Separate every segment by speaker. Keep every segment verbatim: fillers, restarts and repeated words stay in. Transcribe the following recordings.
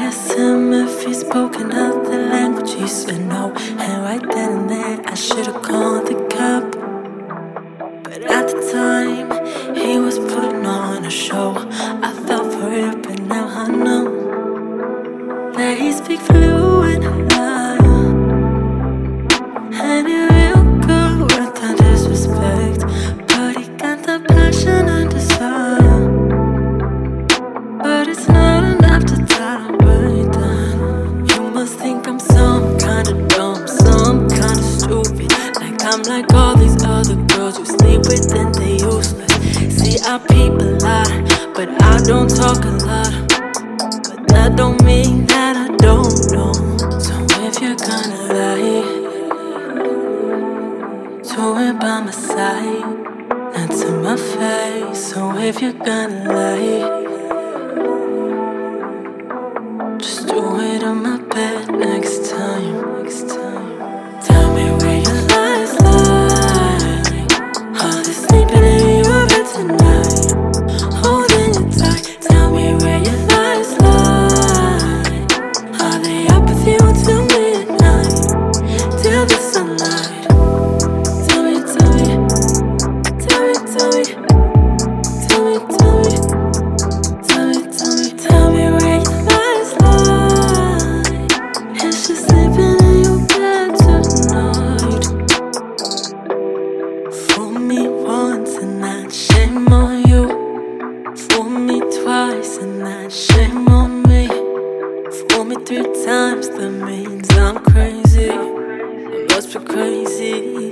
Speaker 1: asked him if he spoke another language. He said no, and right then and there I should've called the cop. But at the time, he was putting on a show. I fell for it, but now I know that he speaks fluent Malaya, and he real good without disrespect. But he got the passion and desire, but it's not enough to tolerate that. You must think I'm some kind of dumb, some kind of stupid, like I'm like all these other girls you sleep with and they useless. See, I peep a lot, but I don't talk a lot. But that don't mean that I don't know. So if you're gonna lie, do it by my side, not to my face. So if you're gonna lie, just do it on my bed next time. Next time. Tell me where your lies lie. Are they sleeping in your bed tonight? Holding you tight. Tell me where your lies lie. Are they up with you till midnight? Till the sunlight. Tell me, tell me, tell me, tell me, tell me, tell me, tell me, tell me, tell me where your lies lie. Is she sleeping in your bed tonight? Fool me once and not shame on you. Fool me twice and not shame on me. Fool me three times, that means I'm crazy. I must be crazy.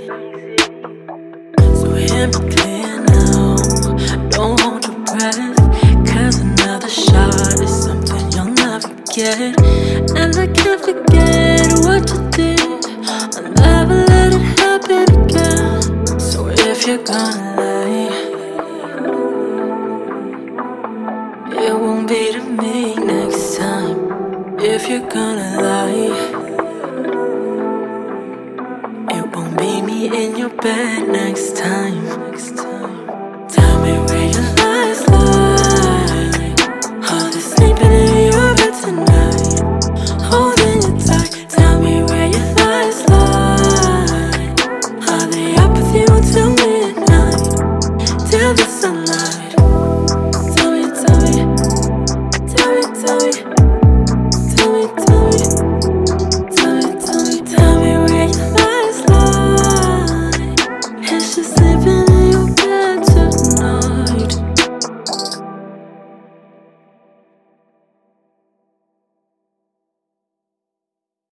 Speaker 1: So hear me clear now, don't hold your breath, cause another shot is something you'll never get. And I can't forget what you did, I'll never let it happen again. So if you're gonna lie,